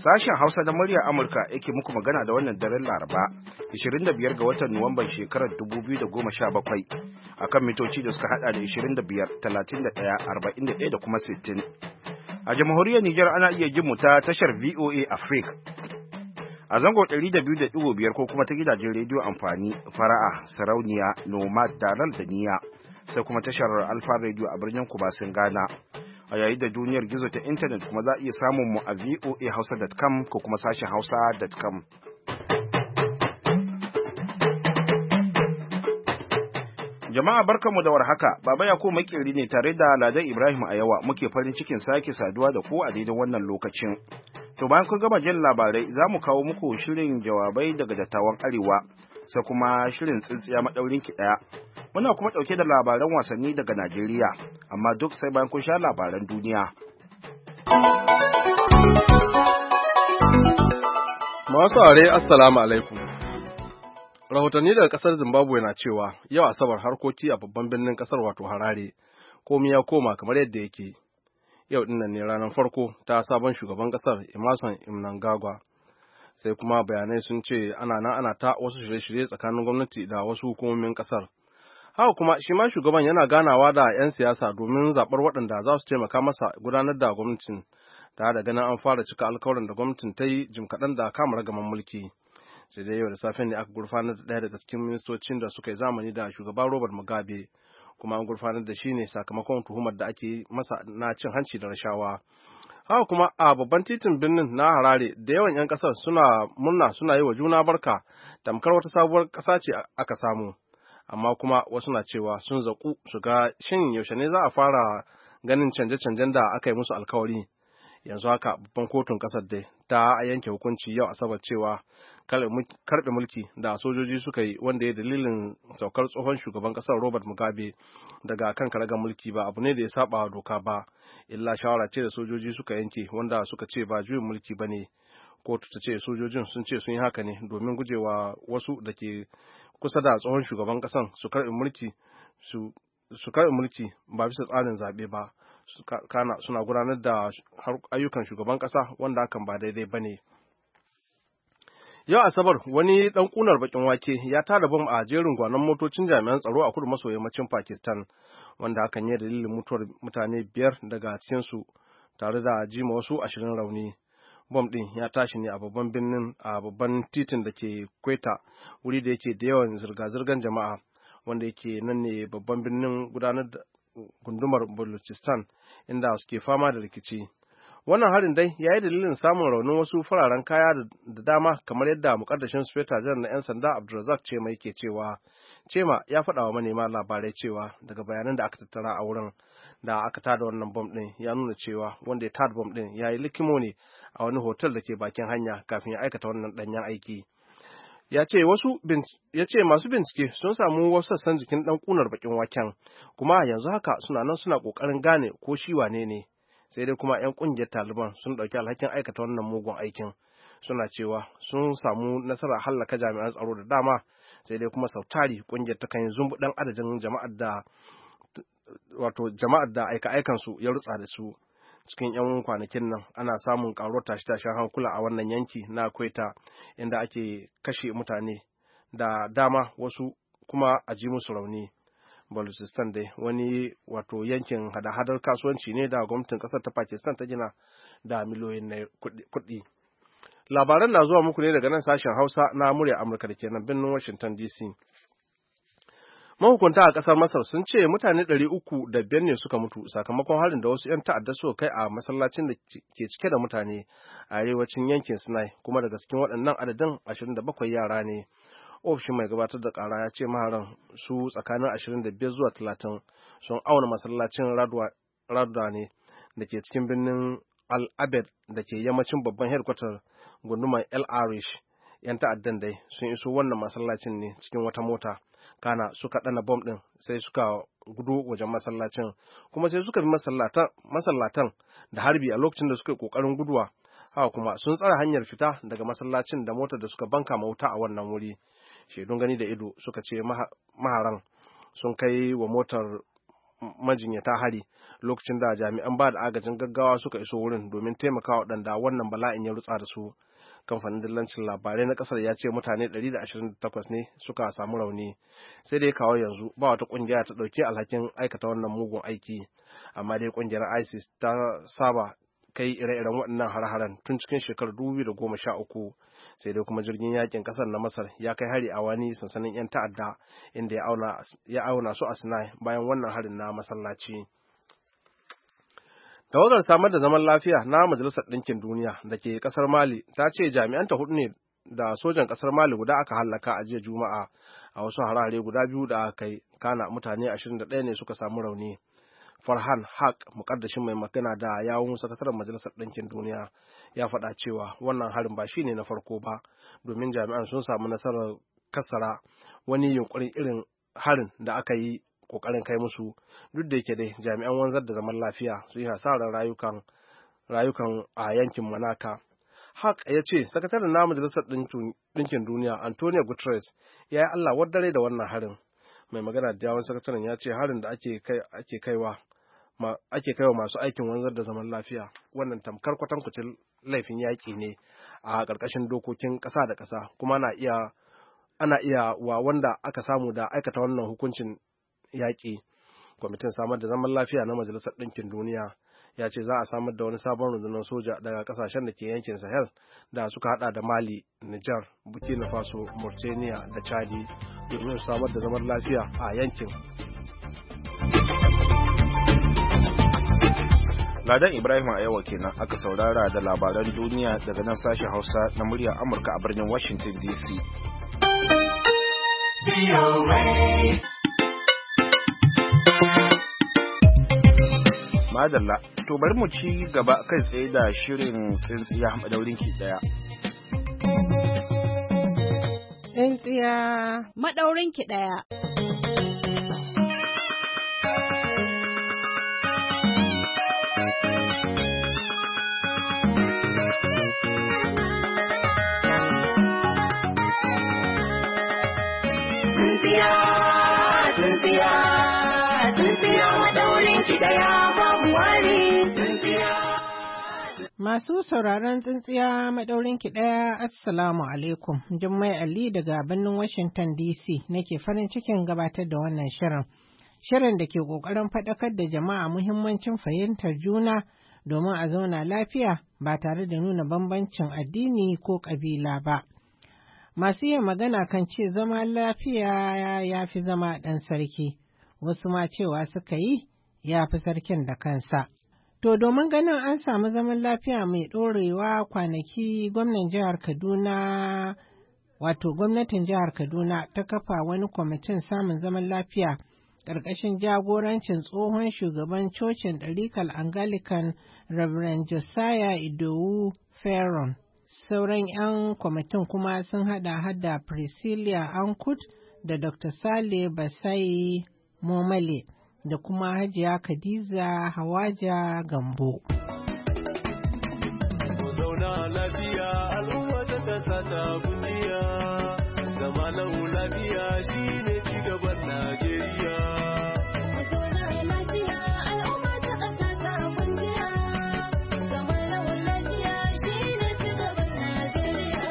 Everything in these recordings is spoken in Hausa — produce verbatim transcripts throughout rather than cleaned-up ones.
Sashen Hausa na muryar Amurka yake muku magana da wannan daren Laraba, ishirin da biyar ga watan Nuwamban shekarar dubu biyu da goma sha bakwai, a kan mitoci da suka hada da ishirin da biyar, talatin da ɗaya, arba'in da ɗaya da kuma sittin. A jamhuriyar Nijar ana iya jin mu ta tashar V O A Africa a zango ɗari da biyu da ɗigo biyar ko kuma ta gidajen rediyo amfani, fara'a, sarauniya, nomad, dalal da niya, sai kuma tashar Alfa Radio a birnin Kumasin Ghana. A yayin da duniyar gizo ta intanet kuma za a iya samun mu a v o a hausa dot com ko kuma sashen hausa dot com. Jama'a barkanmu da warhaka, Baba Yakubu Makeri ne tare da Ladan Ibrahim a yawa muke farin cikin sake saduwa da ku a daidai wannan lokacin. To bayan kun gama jin labarai za mu kawo muku shirin jawabai daga dattawan Arewa, sai kuma shirin tsintsiya maɗaurin ki ɗaya. Muna kuma ɗauke da labaran wasanni daga Najeriya, amma duk sai bayan kun sha labaran duniya. Masu are Assalamu alaikum. Rahotanni daga ƙasar Zimbabwe na cewa yau Asabar harkoki a babban birnin ƙasar wato Harare, komai ya koma kamar yadda yake. Yau dinnan ne ranar farko ta sabon shugaban ƙasar Emmerson Mnangagwa. Sai kuma bayanai sun ce ana nan ana ta wasu shirye-shirye tsakanin gwamnati da wasu hukumomin ƙasar. Haka kuma shi ma shugaban yana ganawa da 'yan siyasa domin zaɓar waɗanda za su taimaka masa gudanar da gwamnatin, da da ganin an fara cika alkawarin da gwamnatin ta yi jim kaɗan da kama ragaman mulki. Sai dai yau da safe ne aka gurfanar da ɗaya daga cikin ministocin da suka yi zamani da shugaban Robert Mugabe, kuma an gurfanar da shi ne sakamakon tuhumar da ake masa na cin hanci da rashawa. Haka kuma a babban titin birnin na Harare da yawan 'yan ƙasar suna murna suna yi wa juna barka, tamkar wata sabuwar ƙasa ce aka samu. Amma kuma wasu na cewa sun zaƙu su ga shin yaushe ne za a fara ganin canje-canjen da aka yi musu alkawari. Yanzu haka babban kotun ƙasar dai ta yanke hukunci yau Asabar cewa karɓe mulki da sojoji suka yi wanda ya dalilin saukar tsohon shugaban ƙasar Robert Mugabe daga kan karagar mulki ba abu ne da ya saba doka ba, illa shawara ce da sojoji suka yanke wanda suka ce ba juyin mulki ba ne. Kotu ta ce sojojin sun ce sun yi haka ne domin gujewa wasu da ke kusa da tsohon shugaban ƙasan su karɓi mulki su karɓi mulki ba bisa tsarin zaɓe ba, kana suna gudanar da ayyukan shugaban ƙasa wanda hakan ba daidai ba ne. Yau Asabar wani ɗan ƙunar baƙin wake ya tada bom a jerin gwanon motocin jami'an tsaro a kudu maso yammacin Pakistan, wanda hakan ya dalilin mutuwar mutane biyar daga cikinsu tare da jima wasu ashirin rauni. Bom ɗin ya tashi ne a babban birnin a babban titin da ke Quetta, wuri da yake da yawan zirga-zirgar jama'a, wanda yake nan ne babban birnin gudanar da gundumar Balochistan inda suke fama da rikici. Wannan harin dai ya yi dalilin samun raunin wasu fararen kaya da dama, kamar yadda mukaddashin sufeta janar na 'yan sanda Abdulrazak Chema yake cewa. Chema ya faɗa wa manema labarai cewa daga bayanan da aka tattara a wurin da aka tada wannan bom ɗin ya nuna cewa wanda ya tada bom ɗin ya yi likimo ne a wani hotel da ke bakin hanya kafin ya aikata wannan ɗanyen aiki. Ya ce wasu ya ce masu bincike sun samu wasu sassan jikin ɗan ƙunar bakin waken, kuma yanzu haka suna nan suna ƙoƙarin gane ko shi wane ne. Sai dai kuma 'yan ƙungiyar Taliban sun ɗauki alhakin aikata wannan mugun aikin, suna cewa sun samu nasarar hallaka jami'an tsaro da dama, sai dai kuma sautari ƙungiyar ta kan yi zumbuɗan adadin jama'ar da wato jama'ar da aika-aikansu ya rutsa da su. Cikin 'yan kwanakin nan ana samun ƙaruwar tashe-tashen hankula a wannan yanki na Quetta, inda ake kashe mutane da dama, wasu kuma a ji musu rauni. Balochistan dai wani wato yankin hada-hadar kasuwanci ne da gwamnatin ƙasar ta Pakistan ta gina da miliyoyin na kuɗi. Labaran na zuwa muku ne daga nan sashen Hausa na murya Amurka da ke nan birnin Washington D C. Mahukunta a ƙasar Masar sun ce mutane ɗari uku da biyar ne suka mutu sakamakon harin da wasu 'yan ta'adda suka kai a masallacin da ke cike da mutane a arewacin yankin Sinai, kuma daga cikin waɗannan adadin ashirin da bakwai yara ne. Ofishin mai gabatar da ƙara ya ce maharan su tsakanin ashirin da biyar zuwa talatin sun auna masallacin Radwa ne da ke cikin birnin Al-Abed da ke yammacin babban hedkwatar gundumar El Arish. 'Yan ta'addan dai sun iso wannan masallacin ne cikin wata mota, kana suka ɗana bom ɗin sai suka gudu wajen masallacin, kuma sai suka bi masallatan da harbi a lokacin da suka yi ƙoƙarin guduwa. Haka kuma sun tsara hanyar fita daga masallacin da motar da suka banka ma wuta a wannan wuri. Shaidun gani da ido suka ce maharan sun kai wa motar majinyata hari lokacin da jami'an ba da agajin gaggawa suka iso wurin domin taimakawa waɗanda wannan bala'in ya rutsa da su. Kamfanin dillancin labarai na kasar ya ce mutane ɗari da ashirin da takwas ne suka samu rauni, sai dai kawo yanzu ba wata kungiya ta ɗauki alhakin aikata wannan mugun aiki, amma dai kungiyar ISIS ta saba kai ire-iren waɗannan har-haren tun cikin shekarar dubu biyu da goma sha uku, sai dai kuma jirgin yakin kasar na Masar ya kai hari a wani sansanin 'yan ta'adda inda ya auna su a Sinai bayan wannan harin na masallaci. Tawagar samar da zaman lafiya na Majalisar Ɗinkin Duniya da ke ƙasar Mali ta ce jami'anta hudu ne da sojan ƙasar Mali guda aka hallaka a jiya Juma'a a wasu harare guda biyu da aka kai, kana mutane ashirin da ɗaya ne suka samu rauni. Farhan Haq, muƙaddashin mai magana da yawun sakataren Majalisar Ɗinkin Duniya, ya faɗa cewa wannan harin ba shine na farko ba, domin jami'an sun samu nasarar kassara wani yunkurin irin harin da aka yi kokarin kai musu, duk da yake dai jami'an wanzar da zaman lafiya su yi hasarar rayukan rayukan a yankin Manaka. Haq ya ce sakataren na Majalisar Ɗinkin Duniya Antonio Guterres ya yi Allah wadare da wannan harin. Mai magana da yawon sakataren ya ce harin da ake kai ake kaiwa ma ake kaiwa masu aikin wanzar da zaman lafiya wannan tamkar kwatankwacin laifin yaƙi ne a ƙarƙashin dokokin ƙasa da ƙasa, kuma na iya ana iya wa wanda aka samu da aikata wannan hukuncin yaƙi. Kwamitin samar da zaman lafiya na Majalisar Ɗinkin Duniya ya ce za a samar da wani sabon rundunar soja daga ƙasashen da ke yankin Sahel da suka hada da Mali, Nijar, Burkina Faso, Mauritania da Chadi domin su samar da zaman lafiya a yankin. Ladan Ibrahim a yawa kenan aka saurara da labaran duniya daga nan sashen Hausa na muryar Amurka a birnin Washington D C. Madalla, to bari mu ci gaba kai tsaye da shirin tsintsiya madaurin ki daya. Tsintsiya madaurin ki daya. Tsintsiya, tsintsiya, tsintsiya madaurin ki daya. Masu sauraron tsintsiya maɗaurin ki ɗaya, Assalamu alaikum. Jummai Ali daga birnin Washington D C nake farin cikin gabatar da wannan shirin. Shirin da ke ƙoƙarin faɗakar da jama'a muhimmancin fahimtar juna domin a zauna lafiya ba tare da nuna bambancin addini ko ƙabila ba. Masu yin magana kan ce zama lafiya ya fi zama ɗan sarki, wasu ma cewa suka yi ya fi sarkin da kansa. To domin ganin an samu zaman lafiya mai ɗorewa kwanaki gwamnan jihar Kaduna, wato gwamnatin jihar Kaduna ta kafa wani kwamitin samun zaman lafiya ƙarƙashin jagorancin tsohon shugaban cocin ɗarikal Anglican Reverend Josiah Idowu Ferron. Sauran 'yan kwamitin kuma sun haɗa hada Priscilla Ankut da Doctor Sale Basai Momale da kuma Hajiya Khadiza Hawaja Gambo. Zauna lafiya al'umma ta kasa ta kujiya, zama lau lafiya shi ne cigaban Najeriya. Zauna lafiya al'umma ta kasa ta kujiya, zama lau lafiya shi ne cigaban Najeriya.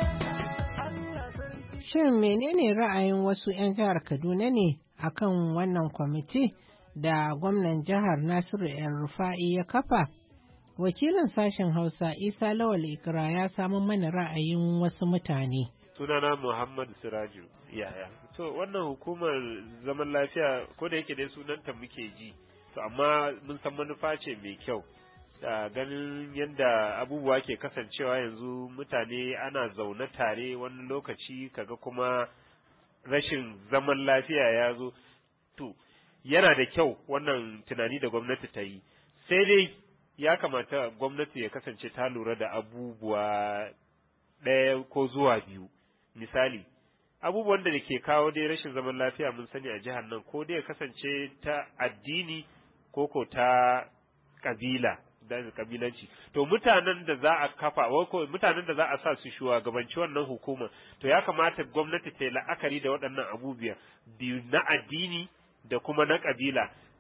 Shin menene ra'ayin wasu 'yan jihar Kaduna ne akan wannan kwamiti da gwamnan jihar Nasiru El-Rufa'i ya kafa? Wakilin sashen Hausa Isa Lawal Ikra ya samu mana ra'ayin wasu mutane. Sunana Muhammad Siraju yaya. So wannan hukumar zaman lafiya ko da yake dai sunanta muke ji, to amma mun san manufa ce mai kyau. Da ganin yadda abubuwa ke kasancewa yanzu, mutane ana zaune tare wani lokaci kaga kuma rashin zaman lafiya ya zo. To yana da kyau wannan tunani da gwamnati ta yi, sai dai ya kamata gwamnati ya kasance ta lura da abubuwa ɗaya ko zuwa biyu. Misali, abubuwan da ke kawo dai rashin zaman lafiya mun sani a jihar nan, ko dai ya kasance ta addini ko ko ta kabila da kabilanci. To mutanen da za a kafa ko mutanen da za a sa su shugabanci wannan hukuma, to ya kamata gwamnati ta yi la'akari da waɗannan abubuwa biyu, na addini da kuma na kabila.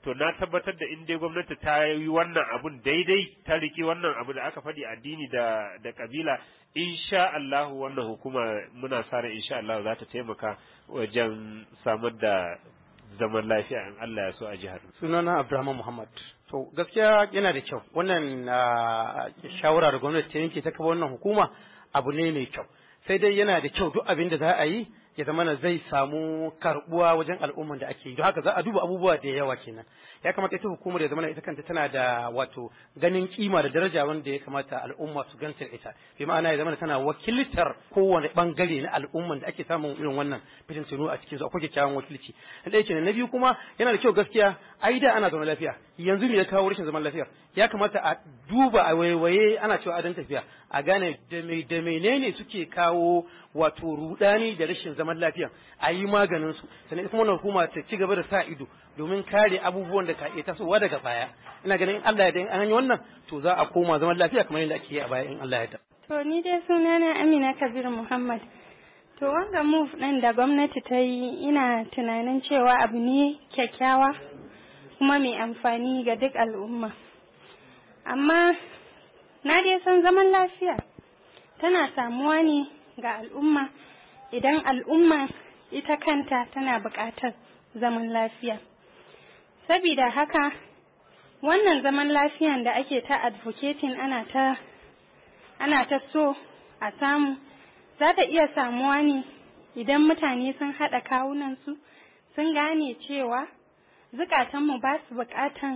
to na tabbatar da in dai gwamnati ta yi wannan abun daidai ta riki wannan abu da aka faɗi addini da da kabila insha Allah wannan hukuma muna sa ran insha Allah za ta taimaka wajen samar da zaman lafiya in Allah ya so a jihar. Sunana Abdulrahman Muhammad. To gaskiya yana da kyau wannan shawara da gwamnati ta yanke ta kafa wannan hukuma abu ne mai kyau. Sai dai yana da kyau duk abin da za a yi ya zama na zai samu karbuwa wajen al'umman da ake yi. Don haka za a duba abubuwa da yawa kenan. Ya kamata ita hukumar ya zama ita kanta tana da wato ganin kima da daraja wanda ya kamata al'umma su ganta ita. Bi ma'ana ya zama tana wakiltar kowane bangare na al'umman da ake samun irin wannan fitintunu a cikin su akwai kyakkyawan wakilci. Na ɗaya kenan. Na biyu kuma yana da kyau gaskiya ai da ana zaman lafiya. Yanzu me ya kawo rashin zaman lafiya? Ya kamata a duba a waiwaye ana cewa adan tafiya a gane da me da menene suke kawo wato rudani da rashin zaman lafiya a yi maganin su sannan kuma wannan hukuma ta ci gaba da sa ido domin kare abubuwan da ka iya tasowa daga baya ina ganin in Allah ya dan an yi wannan to za a koma zaman lafiya kamar yadda ake yi a baya in Allah ya da. To ni dai sunana Amina Kabir Muhammad. To wanga move ɗin da gwamnati ta yi ina tunanin cewa abu ne kyakkyawa kuma mai amfani ga duk al'umma. Amma na dai san zaman lafiya tana samuwa ne ga al'umma idan al'umma ita kanta tana buƙatar zaman lafiya. Sabida haka wannan zaman lafiyan da ake ta advocating ana ta ana ta so a samu za ta iya samuwa ne idan mutane sun haɗa kawunansu sun gane cewa zukatanmu ba su buƙatan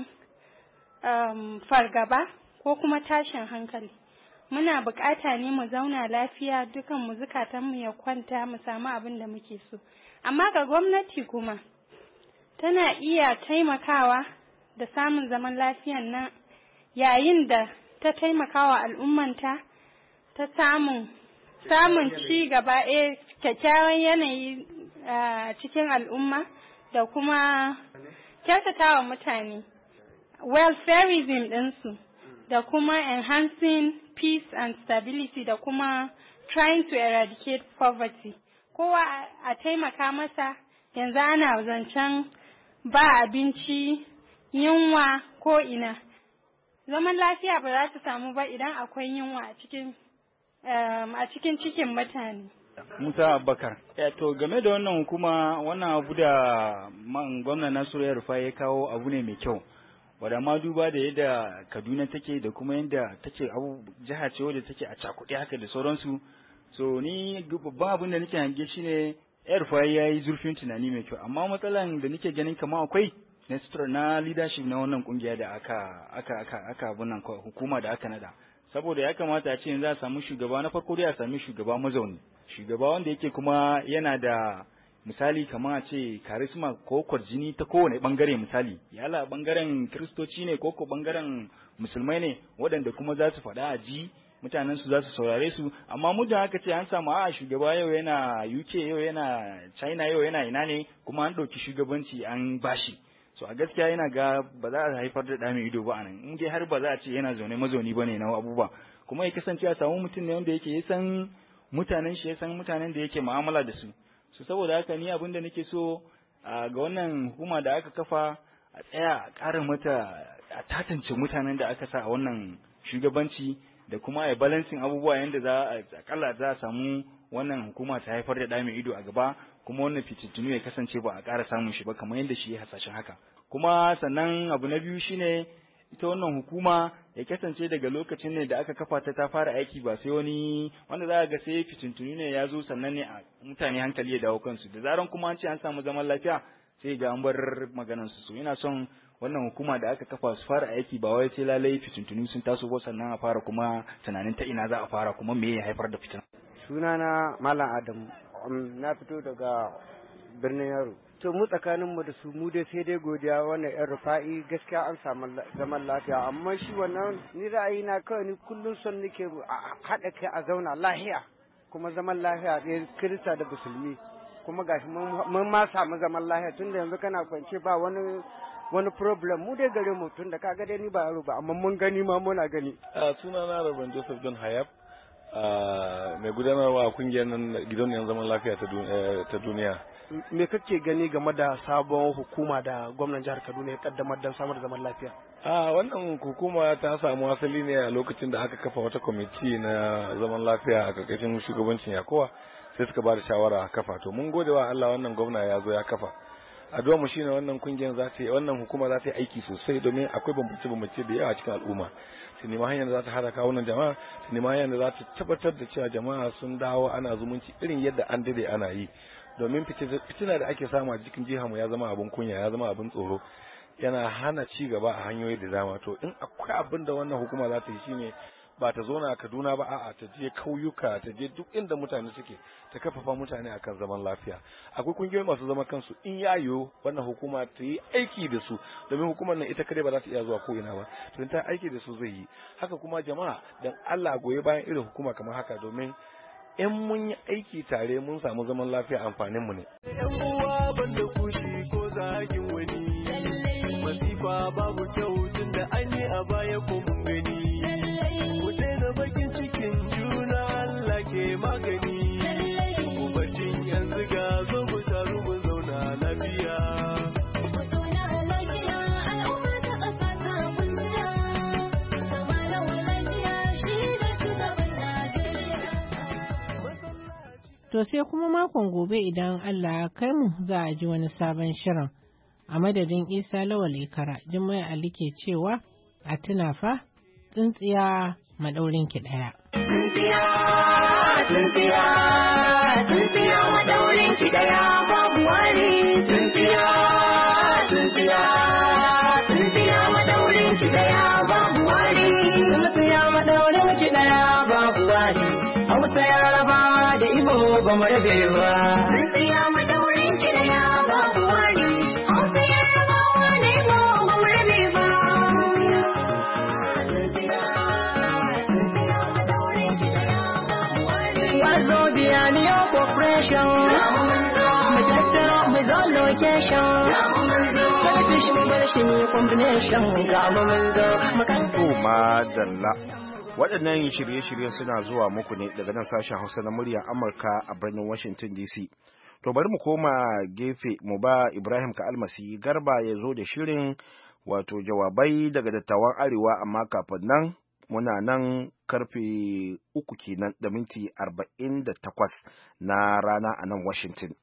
um, fargaba ko kuma tashin hankali. Muna buƙata ne mu zauna lafiya dukan mu zukatanmu ya kwanta mu samu abin da muke so. Amma ga gwamnati kuma tana iya taimakawa da samun zaman lafiyan nan yayin da ta taimakawa al'ummanta ta samun samun ci gaba eh kyakkyawan yanayi a cikin al'umma da kuma kyautatawa mutane welfareism ɗinsu da kuma enhancing peace and stability da kuma trying to eradicate poverty. Kowa a taimaka masa yanzu ana zancen ba abinci yunwa ko ina. Zaman lafiya ba za ta samu ba idan akwai yunwa a cikin um, a cikin cikin mutane. Musa Abubakar. Ya to game da wannan hukuma wannan abu da man gwamna Nasiru ya rufa ya kawo abu ne mai kyau. Wadda ma duba da yadda Kaduna take da kuma yadda take abu jiha ce wadda take a cakuɗe haka da sauransu. So ni babban abin da nake hange shine ya rufa ya yi zurfin tunani mai kyau amma matsalan da nake ganin kamar akwai na na leadership na wannan kungiya da aka aka aka aka wannan hukuma da aka nada. Saboda ya kamata a ce yanzu a samu shugaba na farko dai a sami shugaba mazauni. Shugaba wanda yake kuma yana da misali kamar a ce karisma ko kwarjini ta kowane bangare misali yala bangaren kristoci ne ko ko bangaren musulmai ne waɗanda kuma za su faɗa a ji mutanen su za su saurare su amma muddin aka ce an samu a shugaba yau yana U K yau yana China yau yana ina ne kuma an ɗauki shugabanci an bashi so a gaskiya yana ga ba za a haifar da ɗa mai ido ba anan in dai har ba za a ce yana zaune mazauni bane na abubuwa kuma ya kasance a samu mutum ne wanda yake ya san mutanen shi ya san mutanen da yake mu'amala da su su saboda haka ni abin da nake so ga wannan hukuma da aka kafa a tsaya a ƙara mata a tatance mutanen da aka sa a wannan shugabanci da kuma a balancing abubuwa yadda za a akalla za a samu wannan hukuma ta haifar da ɗa mai ido a gaba kuma wannan fitintunu ya kasance ba a ƙara samun shi ba kamar yadda shi ya hasashen haka kuma sannan abu na biyu shine ita wannan hukuma ya kasance daga lokacin ne da aka kafa ta ta fara aiki ba sai wani wanda za a ga sai fitintunu ne ya zo sannan ne a mutane hankali ya dawo kansu da zaran kuma an ce an samu zaman lafiya sai ga an bar maganar su so ina son wannan hukuma da aka kafa su fara aiki ba wai sai lalai fitintunu sun taso ba sannan a fara kuma tunanin ta ina za a fara kuma me ya haifar da fitina. Sunana Malam Adamu na fito daga birnin Yaro. To mu tsakanin mu da su mu dai sai dai godiya wannan yan rufa'i gaskiya an samu zaman lafiya amma shi wannan ni ra'ayi na kawai ni kullum son nake haɗa kai a zauna lahiya kuma zaman lafiya ɗaya kirista da musulmi kuma gashi mun ma samu zaman lafiya tunda yanzu kana kwance ba wani wani problem mu dai gare mu tunda kaga dai ni ba yaro ba amma mun gani ma muna gani. Suna na Rabban Joseph John Hayab mai gudanarwa a kungiyar gidauniyar zaman lafiya ta duniya. me kake gani game da sabon hukuma da gwamnan jihar Kaduna ya kaddamar don samar da zaman lafiya? A wannan hukuma ta samu asali ne a lokacin da aka kafa wata kwamiti na zaman lafiya a karkashin shugabancin Yakowa, sai suka ba da shawara a kafa. To mun gode wa Allah wannan gwamna ya zo ya kafa. Addu'a mu shine wannan kungiyar za ta yi wannan hukuma za ta yi aiki sosai domin akwai bambance bambance da yawa cikin al'umma. Su nema hanyar da za ta hada kawunan jama'a, su nema hanyar da za ta tabbatar da cewa jama'a sun dawo ana zumunci irin yadda an dade ana yi. Domin fitina da ake samu a cikin jihar mu ya zama abin kunya, ya zama abin tsoro, yana hana ci gaba a hanyoyi da dama. To in akwai abin da wannan hukuma za ta yi shine ba ta zauna a Kaduna ba, a'a ta je kauyuka, ta je duk inda mutane suke, ta kafafa mutane akan zaman lafiya. Akwai kungiyoyi masu zama kansu, in ya yiwu wannan hukuma ta yi aiki da su, domin hukumar nan ita kadai ba za ta iya zuwa ko ina ba, to in ta aiki da su zai yi. Haka kuma jama'a dan Allah goye bayan irin hukuma kamar haka, domin in mun yi aiki tare mun samu zaman lafiya amfanin mu ne. Yan uwa banda kushi ko zagin wani, masifa babu kyau tun da an yi a baya ko mun gani. Ku daina bakin cikin juna, Allah ke magani. Ku bacin yanzu ga zo mu taru mu zauna lafiya. To sai kuma makon gobe idan Allah ya kai mu za a ji wani sabon shirin. A madadin Isa Lawal Ikara, Jummai Ali ke cewa a tuna fa tsintsiya madaurin ki daya. Tsintsiya, tsintsiya, tsintsiya madaurin ki daya babu wani. Tsintsiya, tsintsiya, tsintsiya madaurin ki daya babu wani. Tsintsiya madaurin ki daya babu wani. Hausa Yaraba da Igbo ba mu rabe ba. Tsintsiya madaurin ki daya babu wani. Hausa Yaraba da Igbo ba mu rabe ba. Tsintsiya, tsintsiya madaurin ki daya babu wani. Wazo biya ni yo corporation. Mu tattara mu zo location. Karfi shi mu bar shi ne combination. Ga mu mun zo mu kan. Madalla. Waɗannan shirye-shiryen suna zuwa muku ne daga nan sashen Hausa na muryar Amurka a birnin Washington D C. To bari mu koma gefe mu ba Ibrahim Ka'almasi Garba ya zo da shirin wato jawabai daga dattawan Arewa, amma kafin nan muna nan karfe uku kenan da minti arba'in da takwas na rana a nan Washington.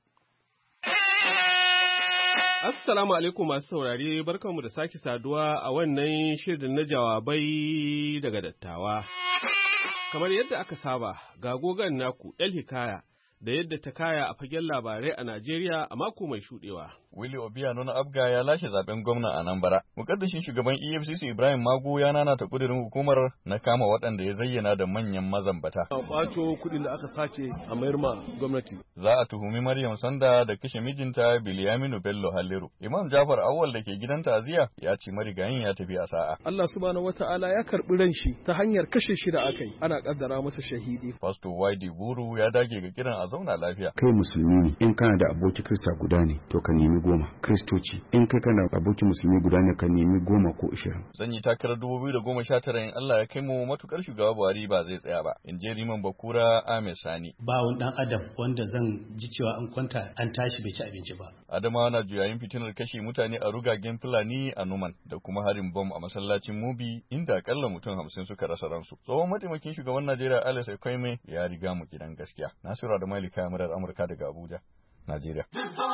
Assalamu alaikum masu saurare, barkanmu da sake saduwa a wannan shirin na jawabai daga dattawa. Kamar yadda aka saba, ga gogon naku El Hikaya da yadda ta kaya a fagen labarai a Najeriya a mako mai shuɗewa. Willie Obiano na Abga ya lashe zaben gwamna a Anambra. Mukaddashin shugaban E F C C Ibrahim Magu ya nanata kudirin hukumar na kama waɗanda ya zayyana da manyan mazambata. A ɓaco kuɗin da aka sace a mayar ma gwamnati. Za a tuhumi Maryam Sanda da kashe mijinta Biliyaminu Bello Halliru. Imam Jafar Awwal da ke gidan ta'aziyya ya ce marigayin ya tafi a sa'a. Allah subhanahu wata'ala ya karɓi ran shi ta hanyar kashe shi da aka yi. Ana kaddara masa shahidi. Pastor Wadi Buru ya dage ga kiran a zauna lafiya. Kai musulmi ne, in kana da aboki Kirista guda ne, to ka nemi goma. Kristoci, in kai kana aboki musulmi guda ne, ka nemi goma ko ishirin. Zan yi takarar dubu biyu da goma sha tara in Allah ya kai mu, matukar shugaba Buhari ba zai tsaya ba. In je Riman Bakura Ahmed Sani. Ba wani dan adam wanda zan ji cewa an kwanta an tashi bai ci abinci ba. Adamawa na juyayin fitinar kashe mutane a rugagen Fulani a Numan da kuma harin bom a masallacin Mubi inda akalla mutum hamsin suka rasa ransu. Tsohon mataimakin shugaban Najeriya Alex Ekwaime ya riga mu gidan gaskiya. Nasiru da Malika murar Amurka daga Abuja, Najeriya.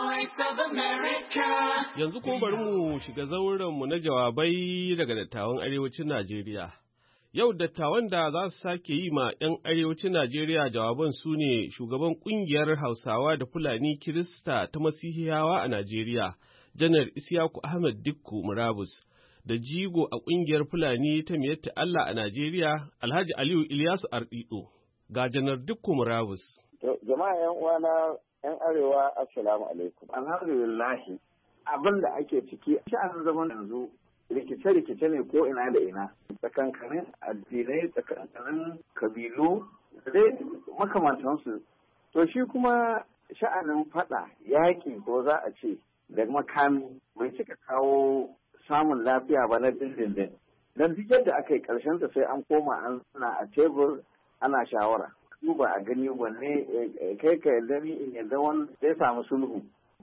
Yanzu kuma bari mu shiga zauren mu na jawabai daga dattawan arewacin Najeriya. Yau dattawan da za su sake yi ma 'yan arewacin Najeriya jawaban su ne shugaban kungiyar Hausawa da Fulani Kirista ta Masihiyawa a Najeriya, Janar Isiyaku Ahmed Dikku Murabus, da jigo a kungiyar Fulani ta Miyatta Allah a Najeriya, Alhaji Aliyu Ilyasu Ardido. Ga Janar Dikku Murabus. Jama'a 'yan uwana 'yan arewa, assalamu alaikum. Alhamdulillahi, abin da ake ciki sha'anin zaman yanzu rikice-rikice ne ko ina da ina, tsakankanin addinai, tsakankanin kabilu da dai makamantansu. To shi kuma sha'anin fada yaƙi ko za a ce da makami bai cika kawo samun lafiya ba na dindindin. Don duk yadda aka yi ƙarshen ta sai an koma an suna a tebur ana shawara. Duba a gani wanne kai ka yarda ni in yarda wani zai samu sulhu.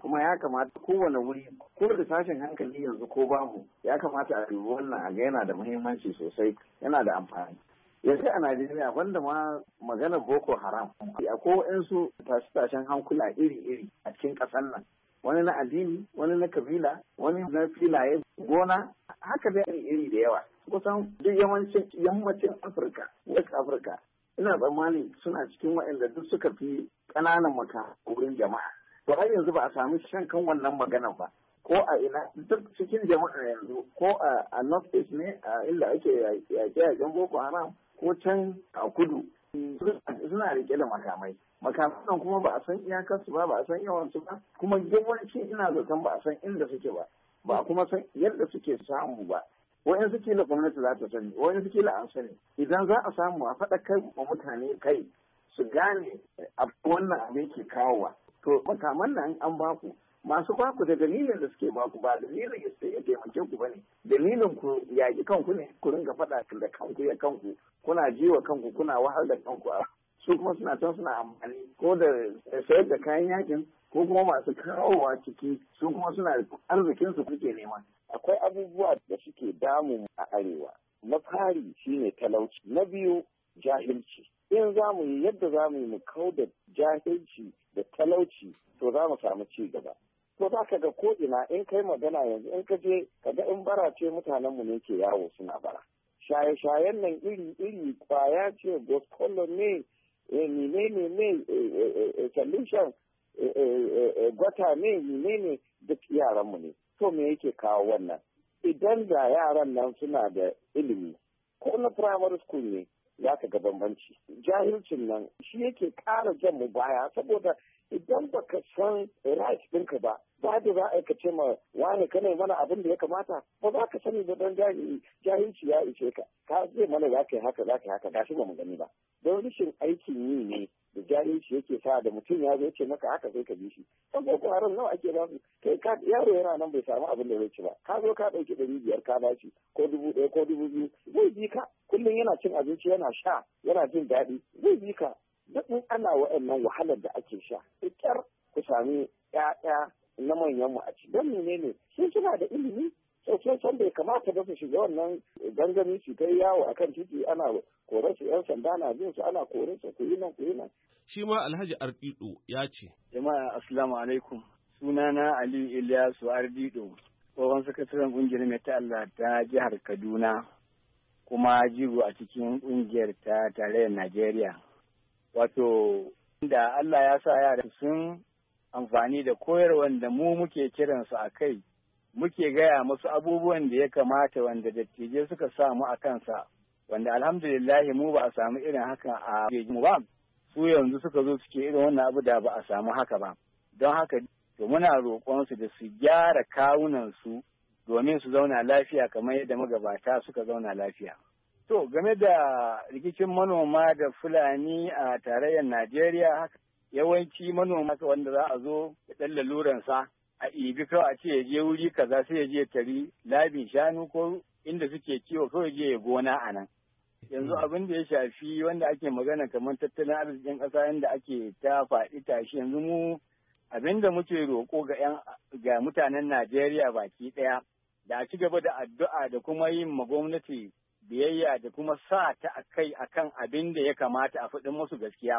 kuma ya kamata kowane wuri ko da tashin hankali yanzu ko bamu ya kamata a dubi wannan a ga yana da muhimmanci sosai, yana da amfani. Yanzu a Najeriya wanda ma maganar Boko Haram akwai waɗansu tashe-tashen hankula iri-iri a cikin ƙasar nan, wani na addini, wani na kabila, wani na filaye gona, haka dai iri-iri da yawa. Kusan duk yawancin yammacin Afirka, West Africa, ina tsammani suna cikin waɗanda duk suka fi ƙananan maka wurin jama'a. To har yanzu ba a sami shan kan wannan maganar ba. Ko a ina duk cikin jama'a yanzu ko a North East ne a inda ake yaƙe-yaƙen Boko Haram ko can a kudu suna rike da makamai. Makaman kuma ba a san iyakarsu ba, ba a san yawansu ba, kuma yawanci ina zaton ba a san inda suke ba, ba kuma san yadda suke samu ba. Wa'in suke la gwamnati za ta sani, wa'in suke la an sani. Idan za a samu a faɗa kai wa mutane kai su gane a wannan abin ke kawowa. To makaman nan an baku, masu baku da dalilin da suke baku ba dalilin ya taimake ku ba ne. Dalilin ku yaƙi kanku ne, ku ringa faɗa da kanku ya kanku, kuna jiwa kanku, kuna wahal da kanku a su kuma suna can suna amfani ko da sayar da kayan yakin ko kuma masu kawowa ciki su kuma suna arzikin su kuke nema. Akwai abubuwa da suke damu a arewa. Na fari shine talauci, na biyu jahilci. In za mu yi yadda za mu yi mu kau da jahilci da talauci to za mu samu ci gaba. To za ka ga ko ina in kai magana yanzu in ka je ka ga in bara ce mutanenmu ne ke yawo suna bara. Shaye-shayen nan iri-iri kwaya ce gospolo ne ne ne ne solution gwata ne ne ne duk yaranmu ne. To me yake kawo wannan? Idan da yaran nan suna da ilimi ko na primary school ne za ka ga bambanci. Jahilcin nan shi yake ƙara jan mu baya saboda idan baka san right ɗinka ba, ba da za a ce ma wani kana mana abin da ya kamata ba za ka sani ba don jahilci ya ishe ka. Ka zai mana za ka yi haka za ka yi haka gashi ba mu gani ba. Don rashin aikin yi ne da jahilci yake sa da mutum ya zo ce maka haka sai ka bi shi. Saboda kwaron nawa ake ba su kai ka yaro yana nan bai samu abin da zai ci ba. Ka zo ka ɗauki ɗari biyar ka dace ko dubu ɗaya ko dubu biyu zai bi ka. Kullum yana cin abinci yana sha yana jin daɗi zai bi ka. Duk in ana wa'annan wahalar da ake sha, kyar ku sami ƴaƴa na manyan mu a ci. Don menene sun suna da ilimi sosai san bai kamata ba su shiga wannan gangami su kai yawo akan titi ana kore su ƴan sanda na bin su ana kore su ku yi nan ku yi nan. Shi ma Alhaji Ardido ya ce. Jama'a assalamu alaikum. Sunana Ali Ilyasu Ardido, tsohon sakataren ƙungiyar Mai ta Allah ta jihar Kaduna kuma jigo a cikin ƙungiyar ta tarayyar Najeriya. Wato, da Allah ya sa yara sun amfani da koyarwar da mu muke kiransu a kai, muke gaya musu abubuwan da ya kamata wanda dattijai suka samu a kansa, wanda alhamdulillahi mu ba a samu irin haka a mu ba, su yanzu suka zo suke irin wannan abu da ba a samu haka ba. Don haka, to muna roƙonsu da su gyara kawunansu domin su zauna lafiya kamar yadda magabata suka zauna lafiya. To, game da rikicin manoma da Fulani a tarayyar Najeriya, yawanci manoma wanda za a zo da ɗan laluransa a ibi kawai a ce ya je wuri kaza sai ya je tari labin shanu ko inda suke kiwo kawai je ya gona a nan. Yanzu abin da ya shafi wanda ake magana kamar tattalin arzikin ƙasa yadda ake ta faɗi tashi yanzu mu abin da muke roƙo ga ƴan ga mutanen Najeriya baki ɗaya da a ci gaba da addu'a da kuma yin ma gwamnati biyayya da kuma sa ta a kai a kan abin da ya kamata a faɗin musu gaskiya.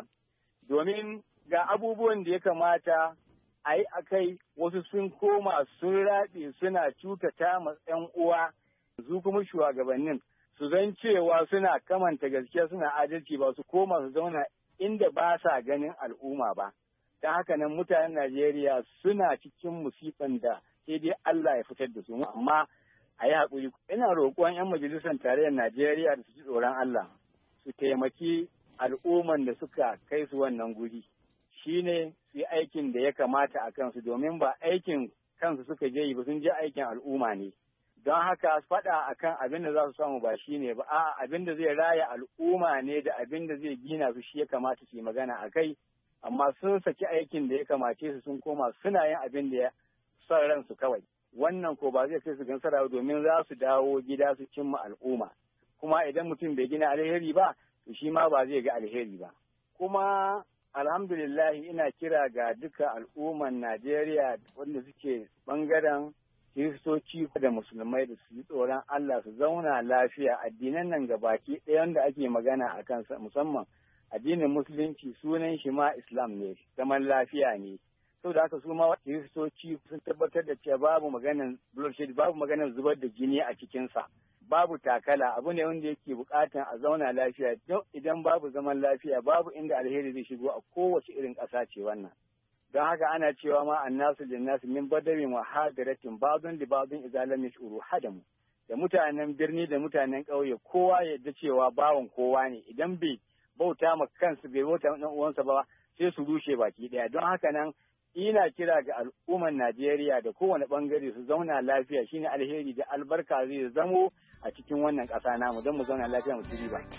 Domin ga abubuwan da ya kamata a yi a kai wasu sun koma sun raɓe suna cutata ma ‘yan uwa su kuma shugabannin su zan cewa suna kamanta gaskiya suna adalci ba su koma su zauna inda ba sa ganin al'umma ba. Don haka nan mutanen Najeriya suna cikin musifan da sai dai Allah ya fitar da su. Amma a yi haƙuri. Ina roƙon 'yan majalisar tarayyar Najeriya da su ji tsoron Allah su taimaki al'umman da suka kai su wannan guri. Shi ne su yi aikin da ya kamata a kansu domin ba aikin kansu suka je yi ba sun je aikin al'umma ne. Don haka faɗa akan abin da za su samu ba shi ne ba, a'a abin da zai raya al'umma ne da abin da zai gina su shi ya kamata su yi magana a kai. Amma sun saki aikin da ya kamace su sun koma suna yin abin da ya son ransu kawai. Wannan ko ba zai kai su gansara domin za su dawo gida su cimma al'umma. Kuma idan mutum bai gina alheri ba, to shi ma ba zai ga alheri ba. Kuma alhamdulillah ina kira ga duka al'umman Najeriya wanda suke bangaren Kiristoci da Musulmai da su yi tsoron Allah su zauna lafiya addinan nan gabaki ɗaya wanda ake magana a kansa musamman addinin Musulunci sunan shi ma Islam ne zaman lafiya ne. Saboda haka su ma Kiristoci sun tabbatar da cewa babu maganan bloodshed babu maganan zubar da jini a cikinsa. Babu takala abu ne wanda yake bukatan a zauna lafiya idan babu zaman lafiya babu inda alheri zai shigo a kowace irin ƙasa ce wannan. Don haka ana cewa ma annasu linnasu min badawin wa hadiratin ba'dun li ba'dun idza lam yashuru hadamu. Da mutanen birni da mutanen ƙauye kowa ya yadda cewa bawan kowa ne idan bai bauta ma kansu bai bauta ma uwansa ba sai su rushe baki daya. Don haka nan ina kira ga al'umman Najeriya da kowane bangare su zauna lafiya shine alheri da albarka zai zamo a cikin wannan ƙasa namu don mu zauna lafiya mu ci ba.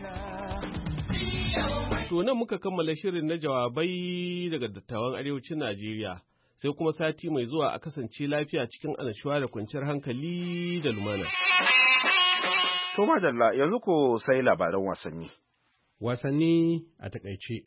To nan muka kammala shirin na jawabai daga dattawan arewacin Najeriya, sai kuma sati mai zuwa a kasance lafiya cikin annashuwa da kwanciyar hankali da lumana. To madalla yanzu ko sai labaran wasanni. Wasanni a takaice.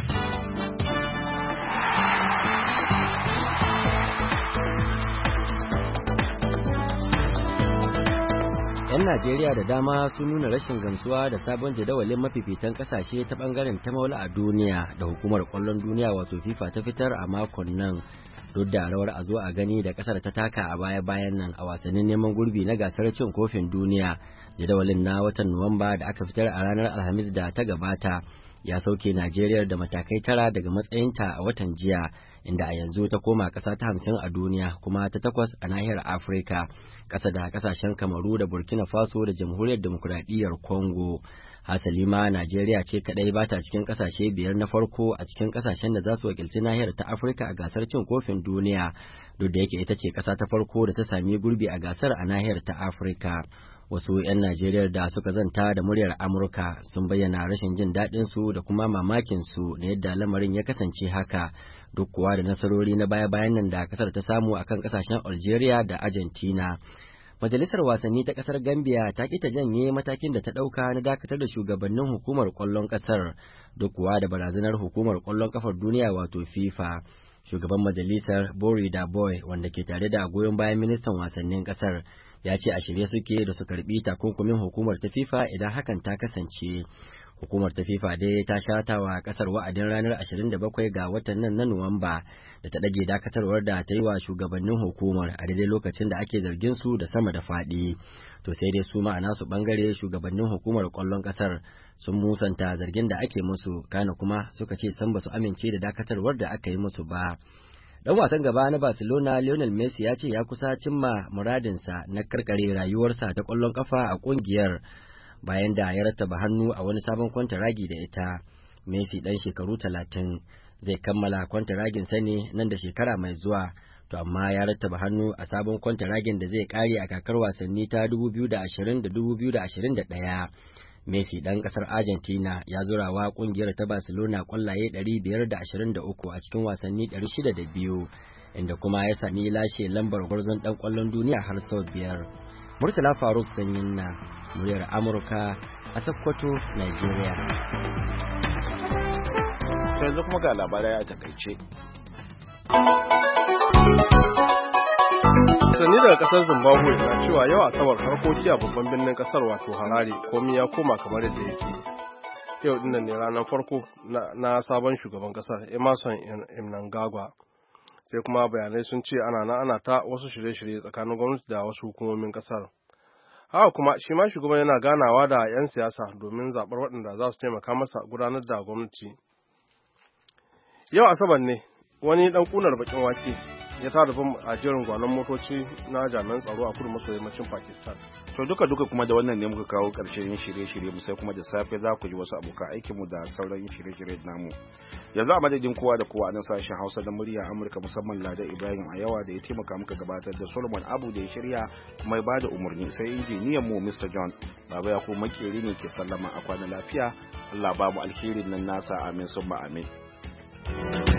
'Yan Najeriya da dama sun nuna rashin gamsuwa da sabon jadawalin mafifitan kasashe ta bangaren ta maula a duniya da hukumar kwallon duniya wato FIFA ta fitar a makon nan, duk da rawar a zo a gani da kasar ta taka a baya-bayan nan a wasannin neman gurbi na gasar cin kofin duniya. Jadawalin na watan Nuwamba da aka fitar a ranar Alhamis da ta gabata ya sauke Najeriya da matakai tara daga matsayinta a watan jiya, inda a yanzu ta koma ƙasa ta hamsin a duniya kuma ta takwas a nahiyar Afirka, ƙasa da ƙasashen Kamaru da Burkina Faso da Jamhuriyar Demokuraɗiyyar Congo. Hasali ma Najeriya ce kaɗai ba ta cikin ƙasashe biyar na farko a cikin ƙasashen da za su wakilci nahiyar ta Afirka a gasar cin kofin duniya, duk da yake ita ce ƙasa ta farko da ta sami gurbi a gasar a nahiyar ta Afirka. Wasu 'yan Najeriya da suka zanta da muryar Amurka sun bayyana rashin jin daɗinsu da kuma mamakinsu na yadda lamarin ya kasance haka, duk kuwa da nasarori na baya-bayan nan da kasar ta samu akan kasashen Algeria da Argentina. Majalisar wasanni ta kasar Gambia ta ƙi ta janye matakin da ta ɗauka na dakatar da shugabannin hukumar ƙwallon ƙasar, duk kuwa da barazanar hukumar ƙwallon ƙafar duniya wato FIFA. Shugaban majalisar Bori da Boy, wanda ke tare da goyon bayan ministan wasannin ƙasar, ya ce a shirye suke da su karbi takunkumin hukumar ta FIFA idan hakan ta kasance. Hukumar ta FIFA dai ta shata wa kasar wa'adin ranar ashirin da bakwai ga watan nan na Nuwamba da ta dage dakatarwar da ta yi wa shugabannin hukumar a daidai lokacin da ake zargin su da sama da faɗi. To sai dai su ma a nasu bangare shugabannin hukumar ƙwallon ƙasar sun musanta zargin da ake musu, kana kuma suka ce san ba su amince da dakatarwar da aka yi musu ba. Dan wasan gaba na Barcelona Lionel Messi ya ce ya kusa cimma muradinsa na karkare rayuwarsa ta ƙwallon ƙafa a ƙungiyar bayan da ya rattaba hannu a wani sabon kwantaragi da ita. Messi ɗan shekaru talatin zai kammala kwantaraginsa ne nan da shekara mai zuwa, to amma ya rattaba hannu a sabon kwantaragin da zai kare a kakar wasanni ta dubu biyu da ashirin da dubu biyu da ashirin da ɗaya. Messi ɗan ƙasar Argentina ya zurawa ƙungiyar ta Barcelona ƙwallaye ɗari biyar da ashirin da uku a cikin wasanni ɗari shida da biyu, inda kuma ya sami lashe lambar gwarzon ɗan ƙwallon duniya har sau biyar. Murtala Faruk Sanyin na muryar Amurka a Sokoto, Nigeria. Yanzu kuma ga labarai a takaice. Sani daga kasar Zimbabwe na cewa yau Asabar harkoki a babban birnin kasar wato Harare komai ya koma kamar yadda yake. Yau dinnan ne ranar farko na, na sabon shugaban kasar Emerson Mnangagwa. Sai kuma bayanai sun ce ana na ana ta wasu shirye-shirye tsakanin gwamnati da wasu hukumomin kasar. Haka kuma shi ma shugaban yana ganawa da 'yan siyasa domin zaɓar waɗanda za su taimaka masa gudanar da gwamnati. Yau Asabar ne wani ɗan ƙunar baƙin wake ya tada bom a jerin gwanon motoci na jami'an tsaro a kudu maso yammacin Pakistan. To duka duka kuma da wannan ne muka kawo ƙarshen shirye-shirye mu sai kuma da safe za ku ji wasu abokan aikin mu da sauran shirye-shirye namu. Yanzu a madadin kowa da kowa a nan sashen Hausa da murya Amurka musamman Lada Ibrahim a yawa da ya taimaka muka gabatar da Solomon Abu da ya shirya kuma ya bada umarni, sai injiniyan mu Mister John Baba ya ko makeri ne ke sallama a kwana lafiya. Allah ba mu alherin nan nasa, amin summa amin.